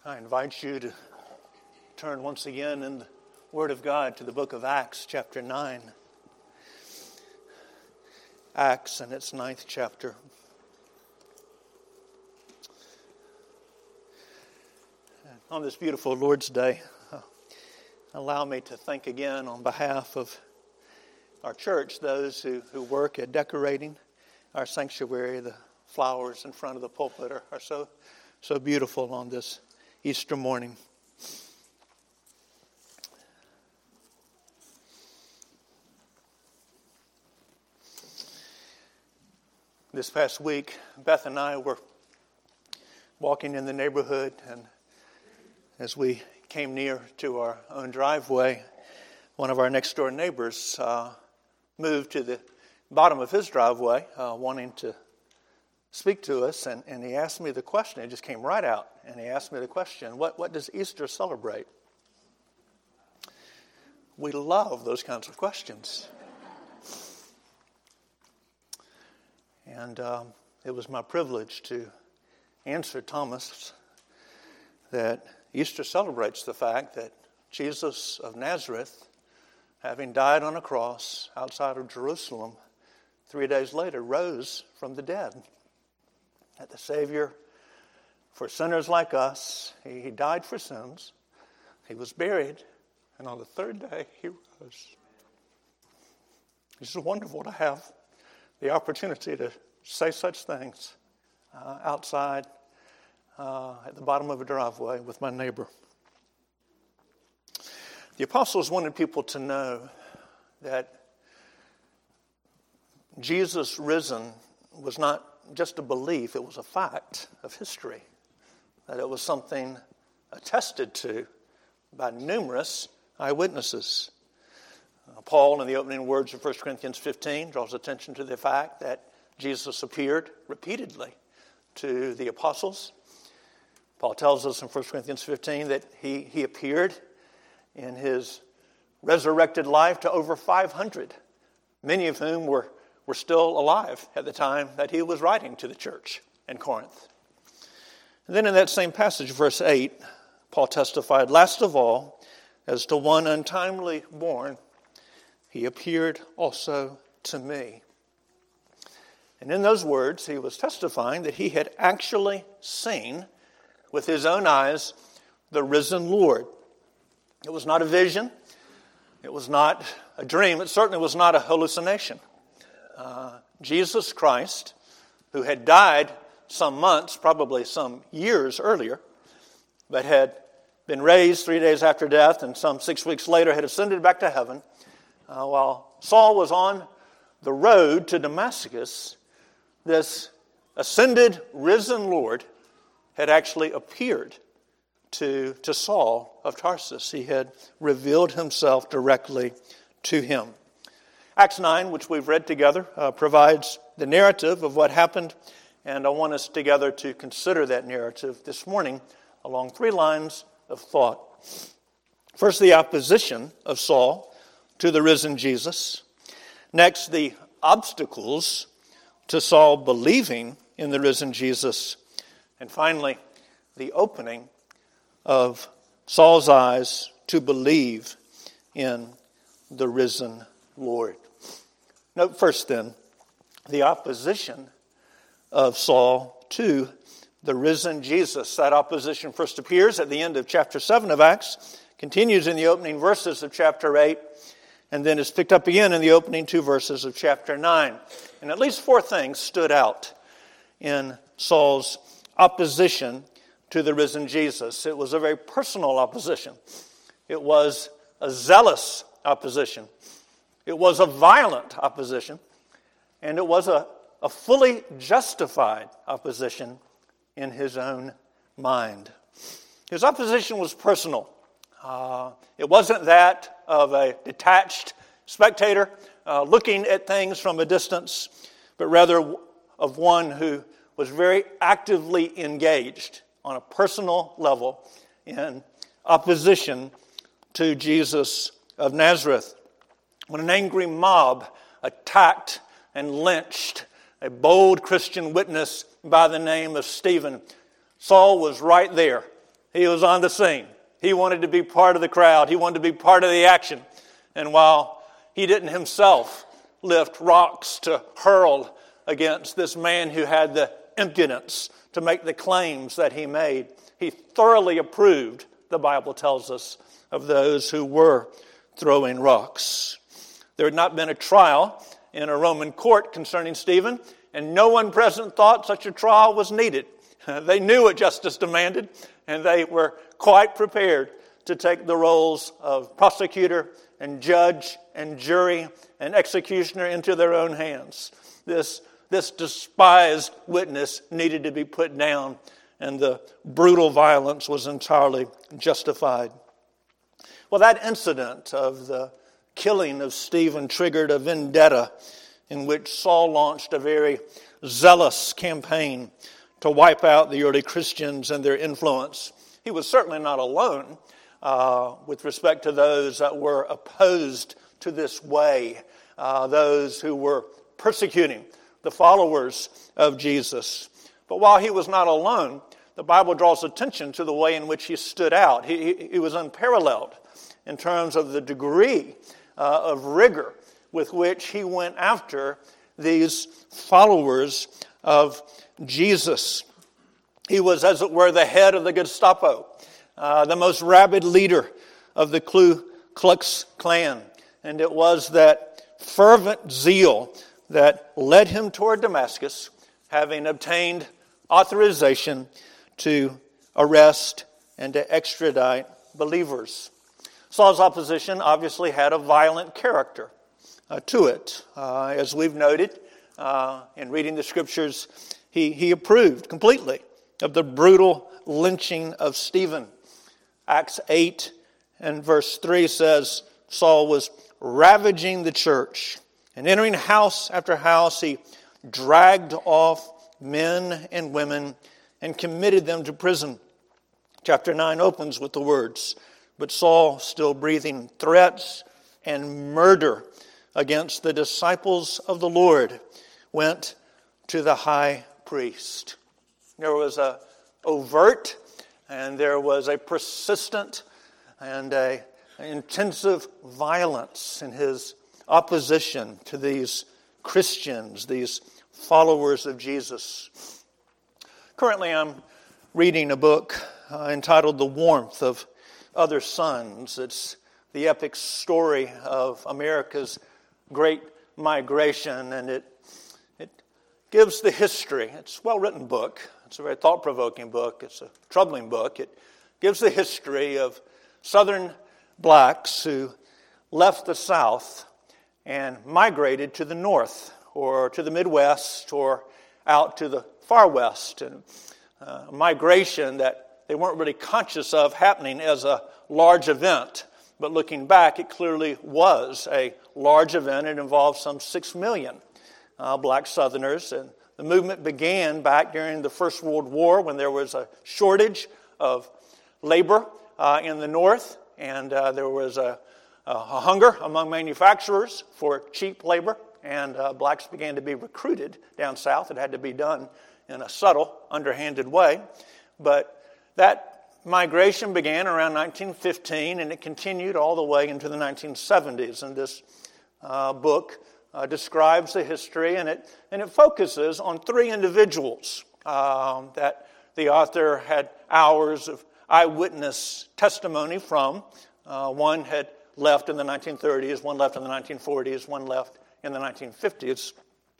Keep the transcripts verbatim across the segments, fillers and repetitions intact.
I invite you to turn once again in the Word of God to the book of Acts, chapter nine. Acts and its ninth chapter. On this beautiful Lord's Day, uh, allow me to thank again on behalf of our church, those who, who work at decorating our sanctuary. The flowers in front of the pulpit are, are so, so beautiful on this Easter morning. This past week, Beth and I were walking in the neighborhood, and as we came near to our own driveway, one of our next door neighbors uh, moved to the bottom of his driveway, uh, wanting to speak to us, and, and he asked me the question. It just came right out, and he asked me the question, what, what does Easter celebrate? We love those kinds of questions. And um, it was my privilege to answer Thomas that Easter celebrates the fact that Jesus of Nazareth, having died on a cross outside of Jerusalem, three days later rose from the dead. That the Savior, for sinners like us, he, he died for sins, he was buried, and on the third day he rose. It's just wonderful to have the opportunity to say such things uh, outside uh, at the bottom of a driveway with my neighbor. The apostles wanted people to know that Jesus risen was not just a belief, it was a fact of history, that it was something attested to by numerous eyewitnesses. Uh, Paul, in the opening words of First Corinthians fifteen, draws attention to the fact that Jesus appeared repeatedly to the apostles. Paul tells us in First Corinthians fifteen that he, he appeared in his resurrected life to over five hundred, many of whom were, were still alive at the time that he was writing to the church in Corinth. And then in that same passage, verse eight, Paul testified, last of all, as to one untimely born, he appeared also to me. And in those words, he was testifying that he had actually seen with his own eyes the risen Lord. It was not a vision. It was not a dream. It certainly was not a hallucination. Uh, Jesus Christ, who had died some months, probably some years earlier, but had been raised three days after death and some six weeks later had ascended back to heaven, uh, while Saul was on the road to Damascus, this ascended, risen Lord had actually appeared to, to Saul of Tarsus. He had revealed himself directly to him. Acts nine, which we've read together, uh, provides the narrative of what happened, and I want us together to consider that narrative this morning along three lines of thought. First, the opposition of Saul to the risen Jesus. Next, the obstacles to Saul believing in the risen Jesus. And finally, the opening of Saul's eyes to believe in the risen Lord. Note first then, the opposition of Saul to the risen Jesus. That opposition first appears at the end of chapter seven of Acts, continues in the opening verses of chapter eight, and then is picked up again in the opening two verses of chapter nine. And at least four things stood out in Saul's opposition to the risen Jesus. It was a very personal opposition. It was a zealous opposition. It was a violent opposition. And it was a, a fully justified opposition in his own mind. His opposition was personal. Uh, it wasn't that of a detached spectator uh, looking at things from a distance, but rather of one who was very actively engaged on a personal level in opposition to Jesus of Nazareth. When an angry mob attacked and lynched a bold Christian witness by the name of Stephen, Saul was right there He was on the scene. He wanted to be part of the crowd. He wanted to be part of the action. And while he didn't himself lift rocks to hurl against this man who had the impudence to make the claims that he made, he thoroughly approved, the Bible tells us, of those who were throwing rocks. There had not been a trial in a Roman court concerning Stephen, and no one present thought such a trial was needed. They knew what justice demanded, and they were quite prepared to take the roles of prosecutor and judge and jury and executioner into their own hands. This, this despised witness needed to be put down, and the brutal violence was entirely justified. Well, that incident of the killing of Stephen triggered a vendetta in which Saul launched a very zealous campaign to wipe out the early Christians and their influence. He was certainly not alone uh, with respect to those that were opposed to this way, uh, those who were persecuting the followers of Jesus. But while he was not alone, the Bible draws attention to the way in which he stood out. He, he, he was unparalleled in terms of the degree uh, of rigor with which he went after these followers of Jesus. He was, as it were, the head of the Gestapo, uh, the most rabid leader of the Ku Klux Klan. And it was that fervent zeal that led him toward Damascus, having obtained authorization to arrest and to extradite believers. Saul's opposition obviously had a violent character uh, to it. Uh, as we've noted uh, in reading the scriptures, he, he approved completely of the brutal lynching of Stephen. Acts eight and verse three says, Saul was ravaging the church, and entering house after house, he dragged off men and women and committed them to prison. Chapter nine opens with the words, but Saul, still breathing threats and murder against the disciples of the Lord, went to the high priest. There was a overt and there was a persistent and a intensive violence in his opposition to these Christians, these followers of Jesus. Currently, I'm reading a book uh, entitled The Warmth of Other Suns. It's the epic story of America's great migration, and it it gives the history. It's a well-written book. It's a very thought-provoking book. It's a troubling book. It gives the history of Southern blacks who left the South and migrated to the North or to the Midwest or out to the far West. And uh, migration that they weren't really conscious of happening as a large event. But looking back, it clearly was a large event. It involved some six million uh, black Southerners. And the movement began back during the First World War when there was a shortage of labor uh, in the North. And uh, there was a, a hunger among manufacturers for cheap labor. And uh, blacks began to be recruited down south. It had to be done in a subtle, underhanded way. But that migration began around nineteen fifteen, and it continued all the way into the nineteen seventies. And this uh, book uh, describes the history, and it and it focuses on three individuals um, that the author had hours of eyewitness testimony from. Uh, one had left in the nineteen thirties, one left in the nineteen forties, one left in the nineteen fifties.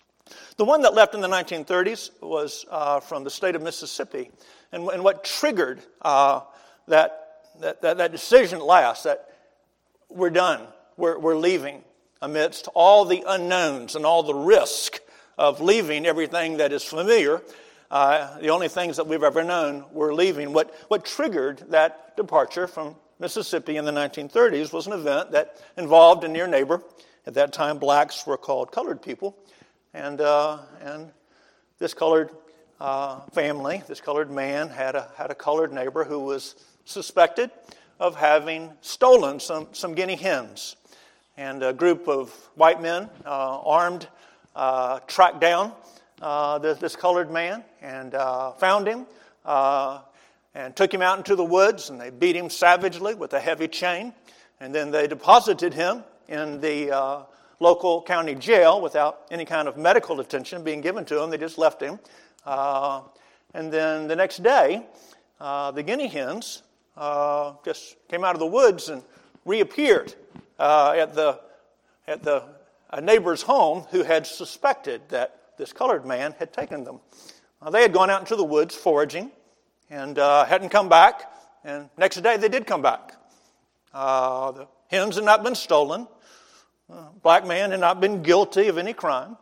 The one that left in the nineteen thirties was uh, from the state of Mississippi. And, and what triggered uh, that, that, that, that decision at last, that we're done, we're, we're leaving, amidst all the unknowns and all the risk of leaving everything that is familiar, uh, the only things that we've ever known, we're leaving. What, what triggered that departure from Mississippi in the nineteen thirties was an event that involved a near neighbor. At that time, blacks were called colored people. And uh, and this colored uh, family, this colored man, had a had a colored neighbor who was suspected of having stolen some, some guinea hens. And a group of white men, uh, armed, uh, tracked down uh, this, this colored man and uh, found him uh, and took him out into the woods, and they beat him savagely with a heavy chain. And then they deposited him in the uh, local county jail without any kind of medical attention being given to him. They just left him. Uh, and then the next day, uh, the guinea hens uh, just came out of the woods and reappeared uh, at the at the a neighbor's home who had suspected that this colored man had taken them. Uh, they had gone out into the woods foraging and uh, hadn't come back. And next day they did come back. Uh, the hens had not been stolen. Uh, black man had not been guilty of any crime.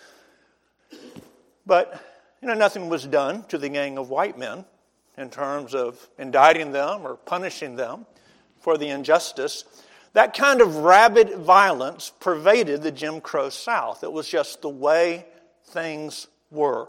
But, you know, nothing was done to the gang of white men in terms of indicting them or punishing them for the injustice. That kind of rabid violence pervaded the Jim Crow South. It was just the way things were.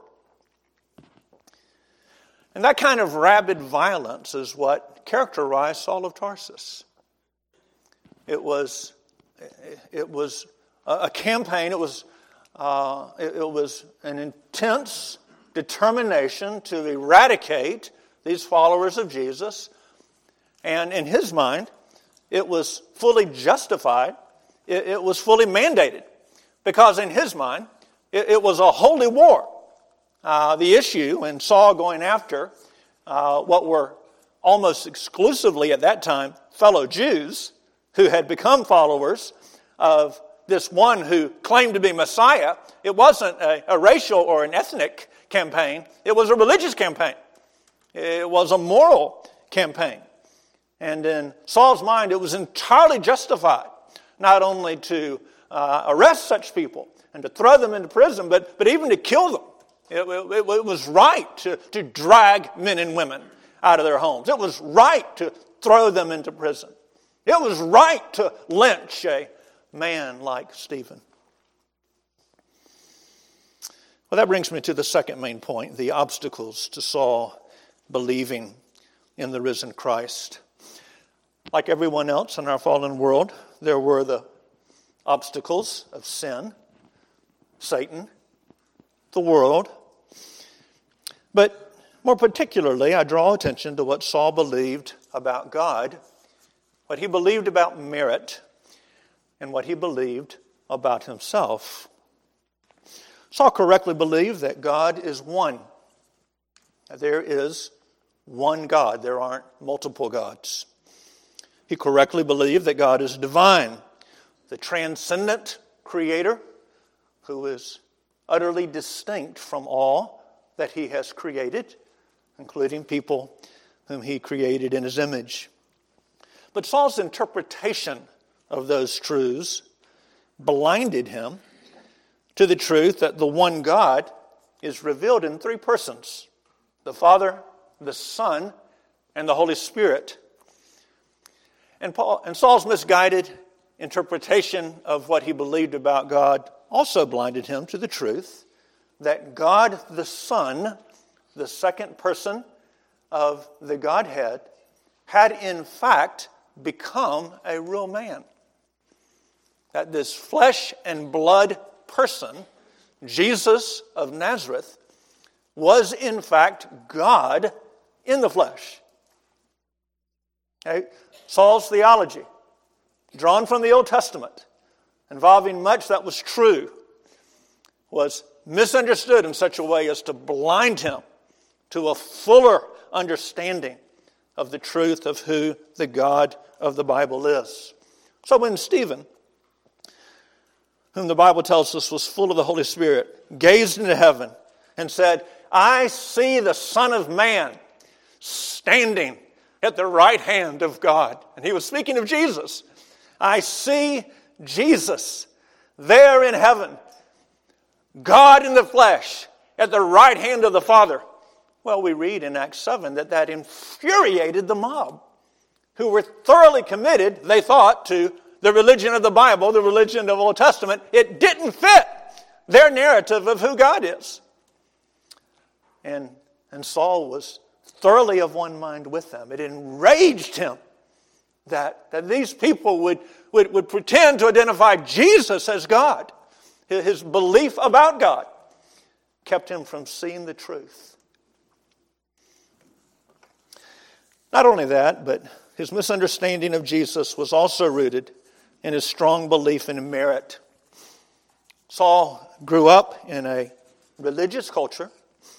And that kind of rabid violence is what characterized Saul of Tarsus. It was, it was a campaign. It was, uh, it, it was an intense determination to eradicate these followers of Jesus. And in his mind, it was fully justified. It, it was fully mandated. Because in his mind, it, it was a holy war. Uh, the issue in Saul going after uh, what were almost exclusively at that time fellow Jews who had become followers of this one who claimed to be Messiah, it wasn't a, a racial or an ethnic campaign. It was a religious campaign. It was a moral campaign. And in Saul's mind, it was entirely justified not only to uh, arrest such people and to throw them into prison, but, but even to kill them. It, it, it was right to, to drag men and women out of their homes. It was right to throw them into prison. It was right to lynch a man like Stephen. Well, that brings me to the second main point, the obstacles to Saul believing in the risen Christ. Like everyone else in our fallen world, there were the obstacles of sin, Satan, the world. But more particularly, I draw attention to what Saul believed about God, what he believed about merit, and what he believed about himself. Saul correctly believed that God is one. There is one God. There aren't multiple gods. He correctly believed that God is divine, the transcendent creator who is utterly distinct from all that he has created, including people whom he created in his image. But Saul's interpretation of those truths blinded him to the truth that the one God is revealed in three persons: the Father, the Son, and the Holy Spirit. And Paul and Saul's misguided interpretation of what he believed about God also blinded him to the truth that God the Son, the second person of the Godhead, had in fact become a real man. That this flesh and blood person, Jesus of Nazareth, was in fact God in the flesh. Okay? Saul's theology, drawn from the Old Testament, involving much that was true, was misunderstood in such a way as to blind him to a fuller understanding of the truth of who the God of the Bible is. So when Stephen, whom the Bible tells us was full of the Holy Spirit, gazed into heaven and said, "I see the Son of Man standing at the right hand of God." And he was speaking of Jesus. I see Jesus there in heaven, God in the flesh, at the right hand of the Father. Well, we read in Acts seven that that infuriated the mob, who were thoroughly committed, they thought, to the religion of the Bible, the religion of the Old Testament. It didn't fit their narrative of who God is. And, and Saul was thoroughly of one mind with them. It enraged him that, that these people would, would, would pretend to identify Jesus as God. His belief about God kept him from seeing the truth. Not only that, but his misunderstanding of Jesus was also rooted in his strong belief in merit. Saul grew up in a religious culture,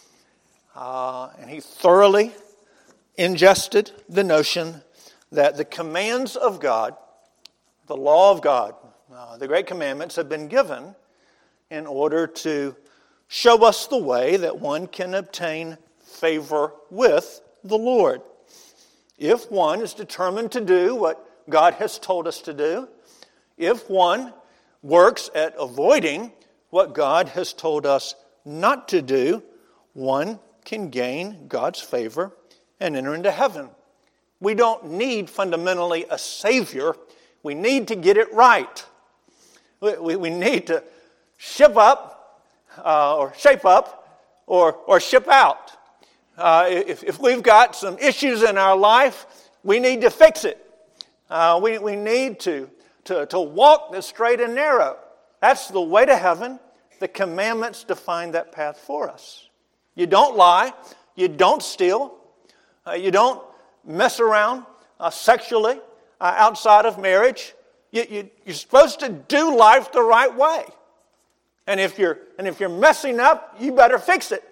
uh, and he thoroughly ingested the notion that the commands of God, the law of God, uh, the great commandments have been given in order to show us the way that one can obtain favor with the Lord. If one is determined to do what God has told us to do, if one works at avoiding what God has told us not to do, one can gain God's favor and enter into heaven. We don't need fundamentally a Savior. We need to get it right. We, we, we need to ship up uh, or shape up or, or ship out. Uh, if, if we've got some issues in our life, we need to fix it. Uh, we, we need to, to, to walk the straight and narrow. That's the way to heaven. The commandments define that path for us. You don't lie. You don't steal. Uh, you don't mess around uh, sexually uh, outside of marriage. You, you, you're supposed to do life the right way. And if you're and if you're messing up, you better fix it.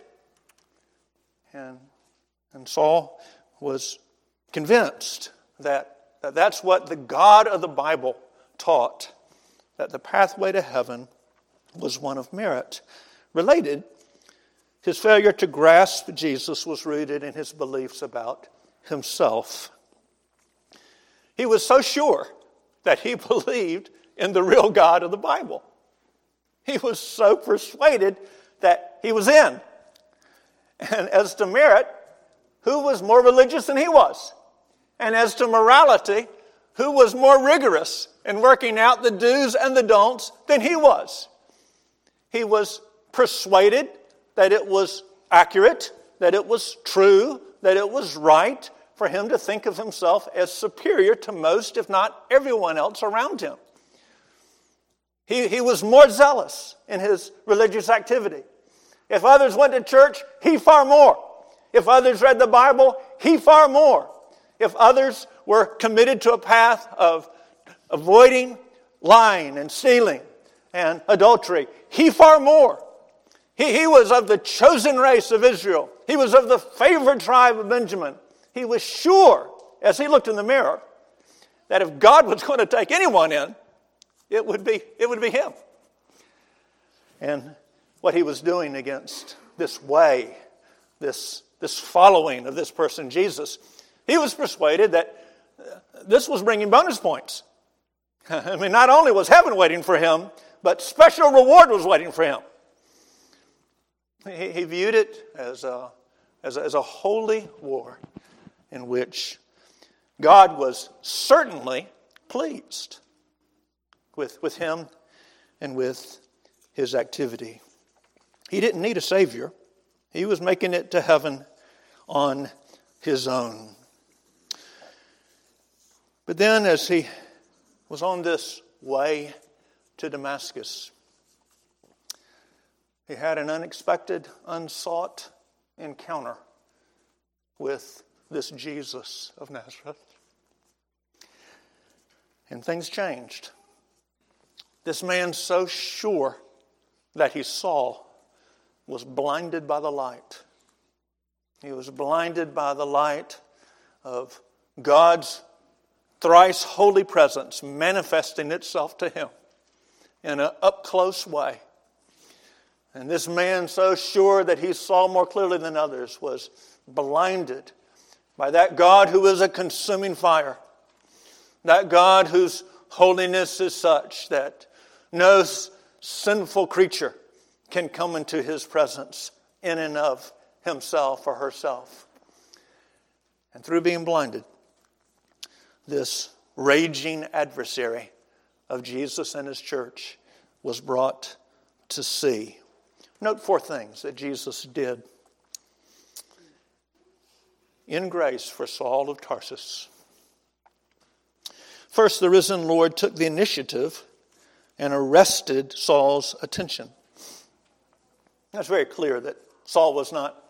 And, and Saul was convinced that, that that's what the God of the Bible taught, that the pathway to heaven was one of merit. Related, his failure to grasp Jesus was rooted in his beliefs about himself. He was so sure that he believed in the real God of the Bible. He was so persuaded that he was in. And as to merit, who was more religious than he was? And as to morality, who was more rigorous in working out the do's and the don'ts than he was? He was persuaded that it was accurate, that it was true, that it was right for him to think of himself as superior to most, if not everyone else around him. He, he was more zealous in his religious activity. If others went to church, he far more. If others read the Bible, he far more. If others were committed to a path of avoiding lying and stealing and adultery, he far more. He, he was of the chosen race of Israel. He was of the favored tribe of Benjamin. He was sure, as he looked in the mirror, that if God was going to take anyone in, it would be, it would be him. And what he was doing against this way, this, this following of this person, Jesus, he was persuaded that this was bringing bonus points. I mean, not only was heaven waiting for him, but special reward was waiting for him. He, he viewed it as a, as a, as a holy war in which God was certainly pleased with, with him and with his activity. He didn't need a Savior. He was making it to heaven on his own. But then as he was on this way to Damascus, he had an unexpected, unsought encounter with this Jesus of Nazareth. And things changed. This man, so sure that he saw, was blinded by the light. He was blinded by the light of God's thrice holy presence manifesting itself to him in an up-close way. And this man, so sure that he saw more clearly than others, was blinded by that God who is a consuming fire. That God whose holiness is such that no sinful creature can come into his presence in and of himself or herself. And through being blinded, this raging adversary of Jesus and his church was brought to see. Note four things that Jesus did in grace for Saul of Tarsus. First, the risen Lord took the initiative and arrested Saul's attention. That's very clear that Saul was not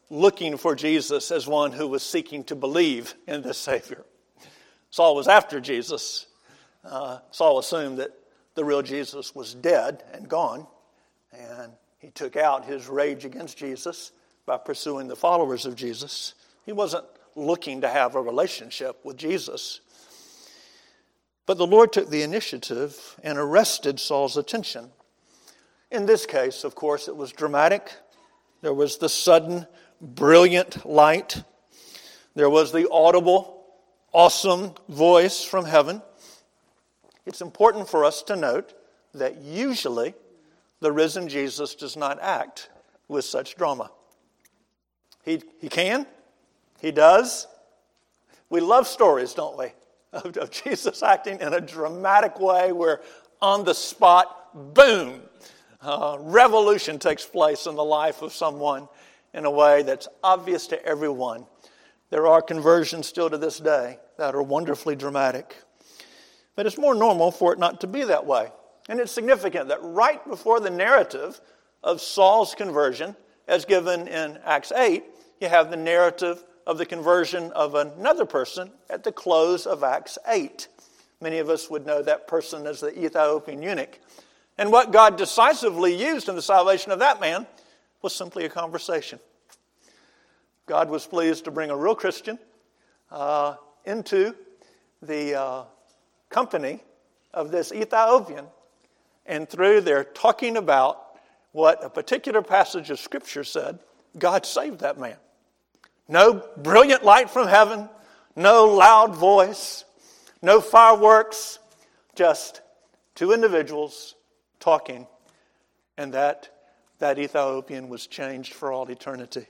looking for Jesus as one who was seeking to believe in the Savior. Saul was after Jesus. Uh, Saul assumed that the real Jesus was dead and gone, and he took out his rage against Jesus by pursuing the followers of Jesus. He wasn't looking to have a relationship with Jesus. But the Lord took the initiative and arrested Saul's attention. In this case, of course, it was dramatic. There was the sudden, brilliant light. There was the audible, awesome voice from heaven. It's important for us to note that usually the risen Jesus does not act with such drama. He, he can. He does. We love stories, don't we, of, of Jesus acting in a dramatic way where on the spot, boom, uh, revolution takes place in the life of someone in a way that's obvious to everyone. There are conversions still to this day that are wonderfully dramatic. But it's more normal for it not to be that way. And it's significant that right before the narrative of Saul's conversion, as given in Acts eight, you have the narrative of the conversion of another person at the close of Acts eight. Many of us would know that person as the Ethiopian eunuch. And what God decisively used in the salvation of that man was simply a conversation. God was pleased to bring a real Christian uh, into the uh, company of this Ethiopian, and through their talking about what a particular passage of Scripture said, God saved that man. No brilliant light from heaven, no loud voice, no fireworks, just two individuals talking, and that, that Ethiopian was changed for all eternity.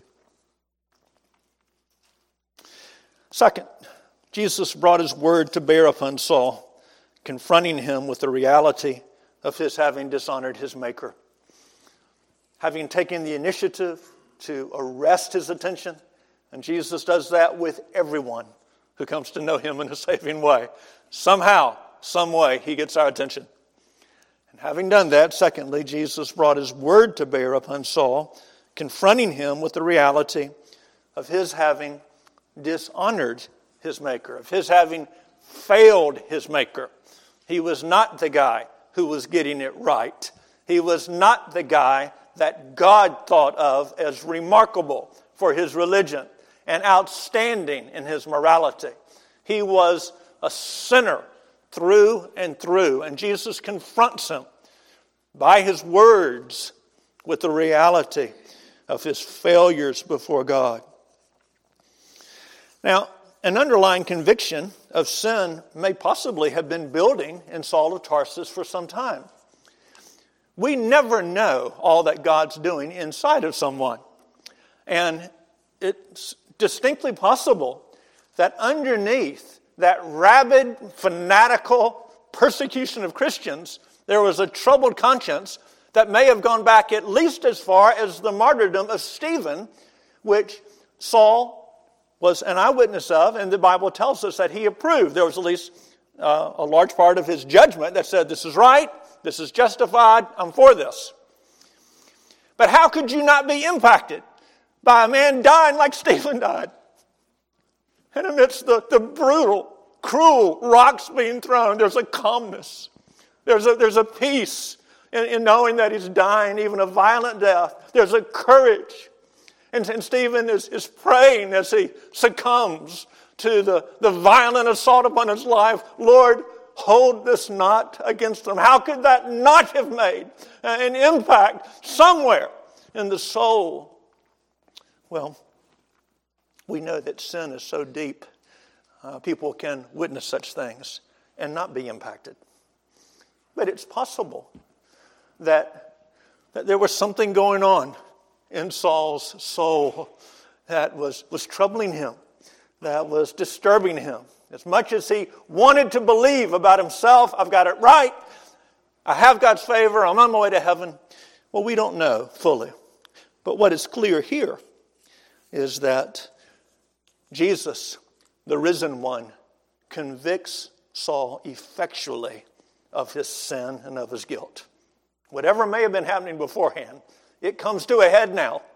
Second, Jesus brought his word to bear upon Saul, confronting him with the reality of his having dishonored his Maker. Having taken the initiative to arrest his attention, and Jesus does that with everyone who comes to know him in a saving way. Somehow, some way, he gets our attention. And having done that, secondly, Jesus brought his word to bear upon Saul, confronting him with the reality of his having dishonored his Maker, of his having failed his Maker. He was not the guy who was getting it right. He was not the guy that God thought of as remarkable for his religion and outstanding in his morality. He was a sinner through and through, and Jesus confronts him by his words with the reality of his failures before God. Now, an underlying conviction of sin may possibly have been building in Saul of Tarsus for some time. We never know all that God's doing inside of someone. And it's distinctly possible that underneath that rabid, fanatical persecution of Christians, there was a troubled conscience that may have gone back at least as far as the martyrdom of Stephen, which Saul was an eyewitness of, and the Bible tells us that he approved. There was at least uh, a large part of his judgment that said, this is right, this is justified, I'm for this. But how could you not be impacted by a man dying like Stephen died? And amidst the, the brutal, cruel rocks being thrown, there's a calmness. There's a, there's a peace in, in knowing that he's dying, even a violent death. There's a courage. And, and Stephen is, is praying as he succumbs to the, the violent assault upon his life. Lord, hold this not against them. How could that not have made an impact somewhere in the soul? Well, we know that sin is so deep, uh, people can witness such things and not be impacted. But it's possible that, that there was something going on in Saul's soul that was, was troubling him, that was disturbing him. As much as he wanted to believe about himself, I've got it right, I have God's favor, I'm on my way to heaven. Well, we don't know fully. But what is clear here is that Jesus, the risen one, convicts Saul effectually of his sin and of his guilt. Whatever may have been happening beforehand, it comes to a head now.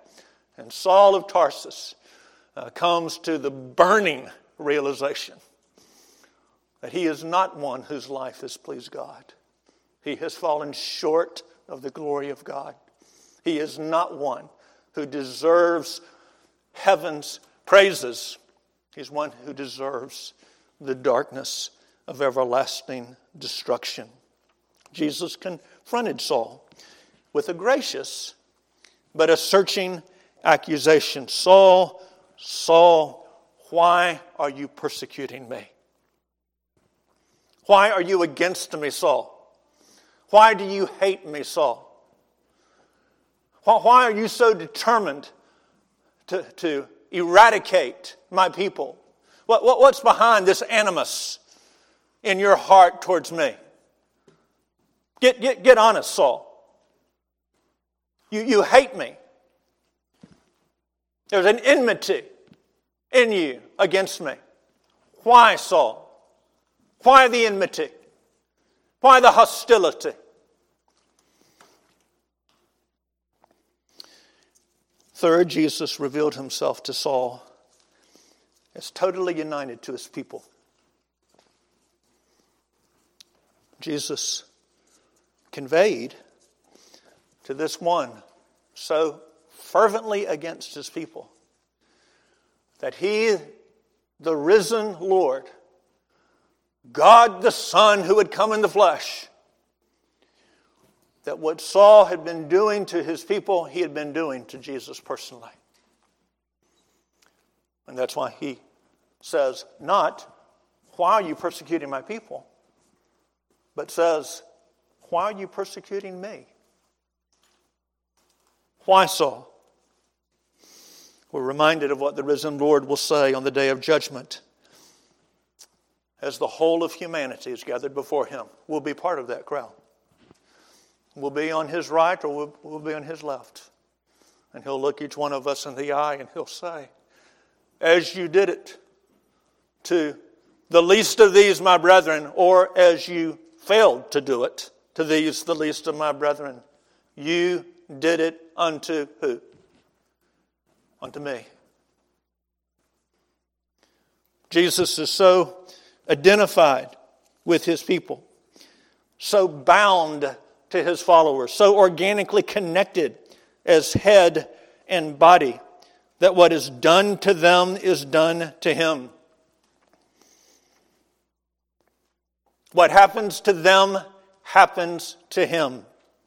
And Saul of Tarsus uh, comes to the burning realization that he is not one whose life has pleased God. He has fallen short of the glory of God. He is not one who deserves heaven's praises. He's one who deserves the darkness of everlasting destruction. Jesus confronted Saul with a gracious but a searching accusation. Saul, Saul, why are you persecuting me? Why are you against me, Saul? Why do you hate me, Saul? Why are you so determined to, to eradicate my people? What, what, what's behind this animus in your heart towards me? Get, get, get honest, Saul. You, you hate me. There's an enmity in you against me. Why, Saul? Why the enmity? Why the hostility? Third, Jesus revealed himself to Saul as totally united to his people. Jesus conveyed to this one so fervently against his people that he, the risen Lord, God the Son who had come in the flesh, that what Saul had been doing to his people, he had been doing to Jesus personally. And that's why he says, not, why are you persecuting my people? But says, why are you persecuting me? Why, Saul? We're reminded of what the risen Lord will say on the day of judgment. As the whole of humanity is gathered before him, we'll be part of that crowd. We'll be on his right or we'll, we'll be on his left. And he'll look each one of us in the eye and he'll say, as you did it to the least of these, my brethren, or as you failed to do it to these, the least of my brethren, you did it unto who? Unto me. Jesus is so identified with his people, so bound to his followers, so organically connected as head and body, that what is done to them is done to him. What happens to them happens to him.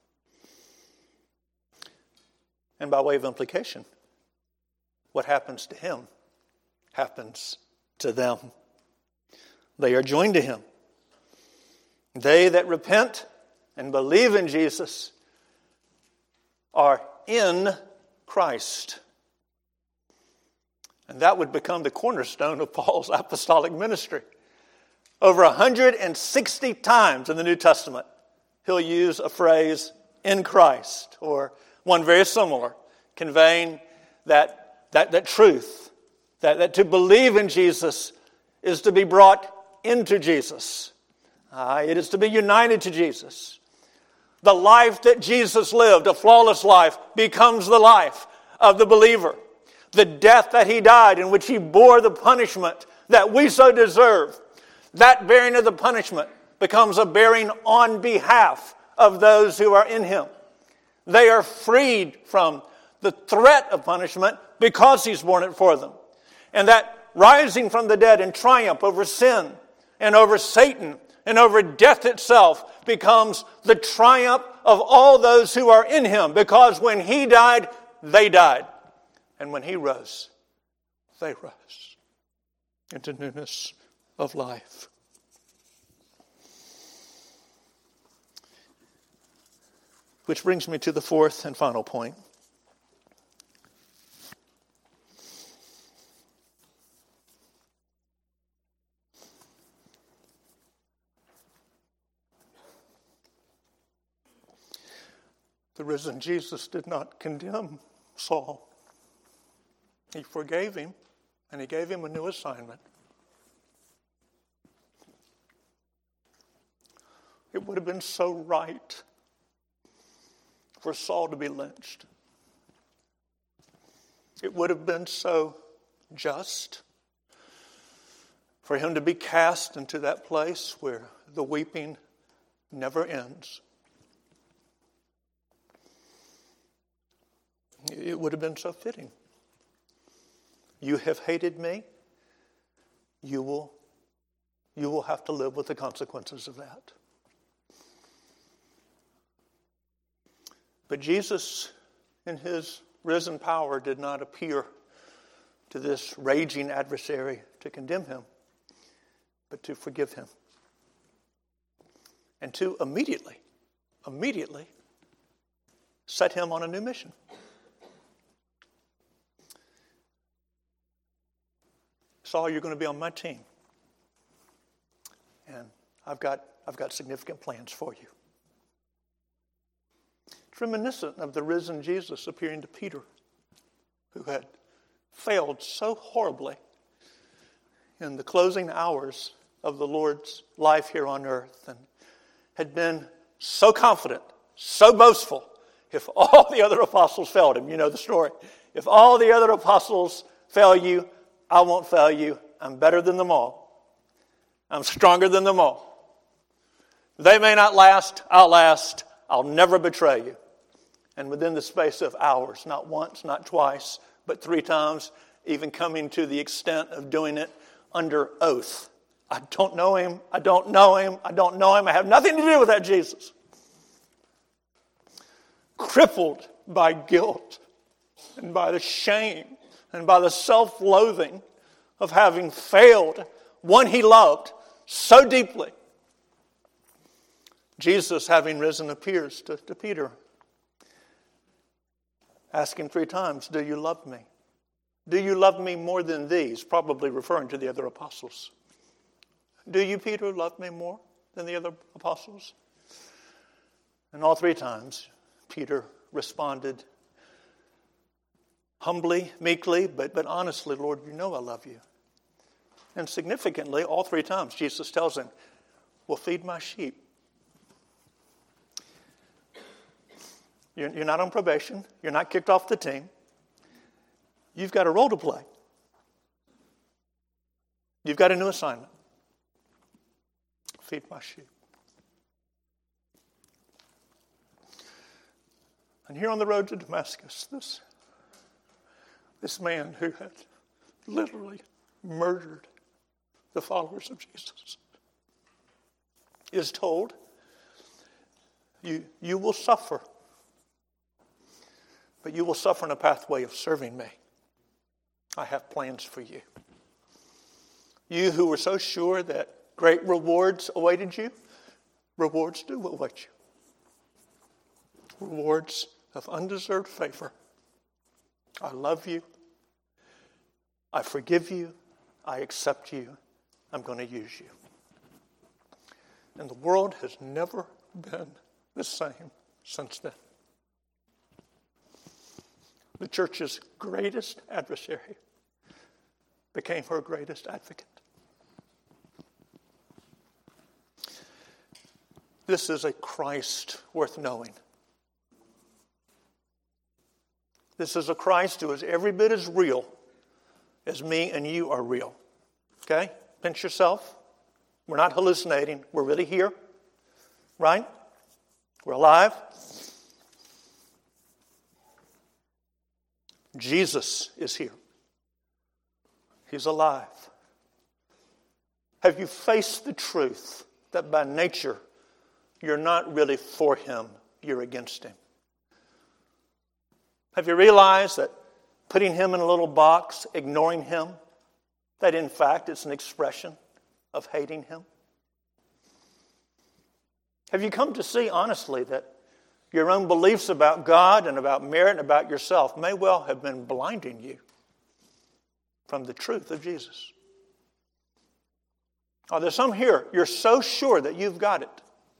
And by way of implication, what happens to him happens to them. They are joined to him. They that repent and believe in Jesus are in Christ. And that would become the cornerstone of Paul's apostolic ministry. Over one hundred sixty times in the New Testament, he'll use a phrase, in Christ, or one very similar, conveying that, that, that truth, that, that to believe in Jesus is to be brought into Jesus. Uh, it is to be united to Jesus. The life that Jesus lived, a flawless life, becomes the life of the believer. The death that he died, in which he bore the punishment that we so deserve, that bearing of the punishment becomes a bearing on behalf of those who are in him. They are freed from the threat of punishment because he's borne it for them. And that rising from the dead in triumph over sin and over Satan and over death itself becomes the triumph of all those who are in him, because when he died, they died. And when he rose, they rose into newness of life. Which brings me to the fourth and final point. The risen Jesus did not condemn Saul. He forgave him, and he gave him a new assignment. It would have been so right for Saul to be lynched. It would have been so just for him to be cast into that place where the weeping never ends. It would have been so fitting. You have hated me. You will, you will have to live with the consequences of that. But Jesus, in his risen power, did not appear to this raging adversary to condemn him, but to forgive him. And to immediately, immediately set him on a new mission. Saul, you're going to be on my team. And I've got, I've got significant plans for you. It's reminiscent of the risen Jesus appearing to Peter, who had failed so horribly in the closing hours of the Lord's life here on earth and had been so confident, so boastful. If all the other apostles failed him, you know the story. If all the other apostles fail you, I won't fail you. I'm better than them all. I'm stronger than them all. They may not last, I'll last. I'll never betray you. And within the space of hours, not once, not twice, but three times, even coming to the extent of doing it under oath. I don't know him, I don't know him, I don't know him, I have nothing to do with that Jesus. Crippled by guilt and by the shame and by the self-loathing of having failed one he loved so deeply. Jesus, having risen, appears to, to Peter. Ask him three times, do you love me? Do you love me more than these? Probably referring to the other apostles. Do you, Peter, love me more than the other apostles? And all three times, Peter responded humbly, meekly, but, but honestly, Lord, you know I love you. And significantly, all three times, Jesus tells him, well, feed my sheep. You're, you're not on probation. You're not kicked off the team. You've got a role to play. You've got a new assignment. Feed my sheep. And here on the road to Damascus, this, this man who had literally murdered the followers of Jesus is told, you, you will suffer, but you will suffer in a pathway of serving me. I have plans for you. You who were so sure that great rewards awaited you, rewards do await you. Rewards of undeserved favor. I love you. I forgive you. I accept you. I'm going to use you. And the world has never been the same since then. The church's greatest adversary became her greatest advocate. This is a Christ worth knowing. This is a Christ who is every bit as real as me and you are real. Okay? Pinch yourself. We're not hallucinating. We're really here. Right? We're alive. Jesus is here. He's alive. Have you faced the truth that by nature you're not really for him, you're against him? Have you realized that putting him in a little box, ignoring him, that in fact it's an expression of hating him? Have you come to see honestly that your own beliefs about God and about merit and about yourself may well have been blinding you from the truth of Jesus? Are there some here, you're so sure that you've got it,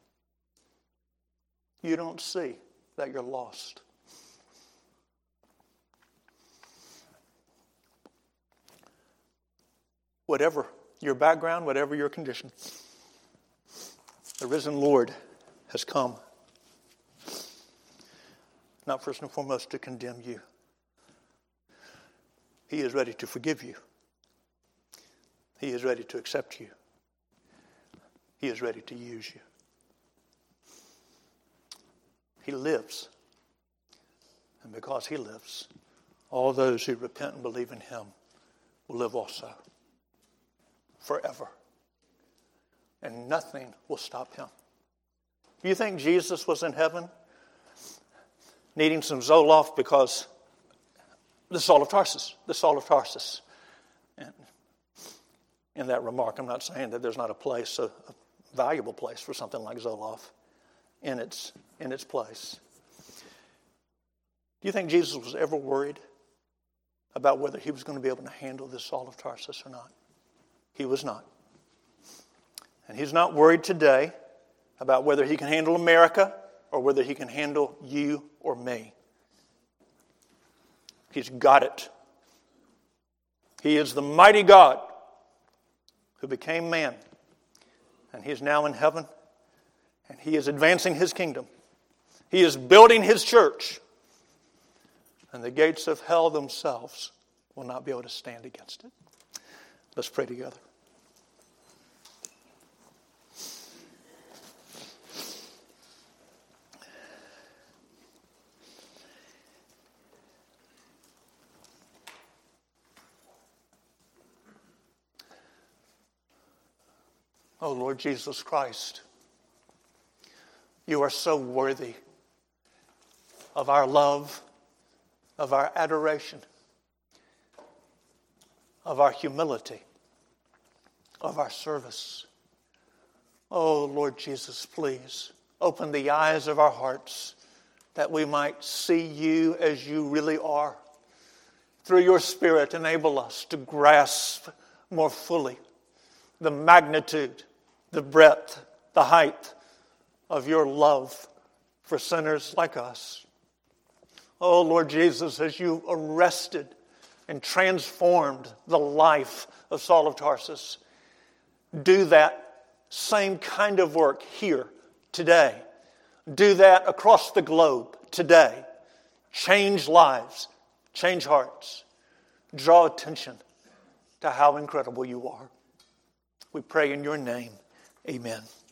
you don't see that you're lost? Whatever your background, whatever your condition, the risen Lord has come, not first and foremost to condemn you, He is ready to forgive you. He is ready to accept you. He is ready to use you. He lives. And because he lives, all those who repent and believe in him will live also. Forever. And nothing will stop him. You think Jesus was in heaven needing some Zoloft because the Saul of Tarsus, the Saul of Tarsus. And in that remark, I'm not saying that there's not a place, a, a valuable place for something like Zoloft in its, in its place. Do you think Jesus was ever worried about whether he was going to be able to handle this Saul of Tarsus or not? He was not. And he's not worried today about whether he can handle America or whether he can handle you or me. He's got it. He is the mighty God who became man. And he is now in heaven. And he is advancing his kingdom. He is building his church. And the gates of hell themselves will not be able to stand against it. Let's pray together. Oh, Lord Jesus Christ, you are so worthy of our love, of our adoration, of our humility, of our service. Oh, Lord Jesus, please open the eyes of our hearts that we might see you as you really are. Through your Spirit, enable us to grasp more fully the magnitude, the breadth, the height of your love for sinners like us. Oh, Lord Jesus, as you arrested and transformed the life of Saul of Tarsus, do that same kind of work here today. Do that across the globe today. Change lives, change hearts, draw attention to how incredible you are. We pray in your name. Amen.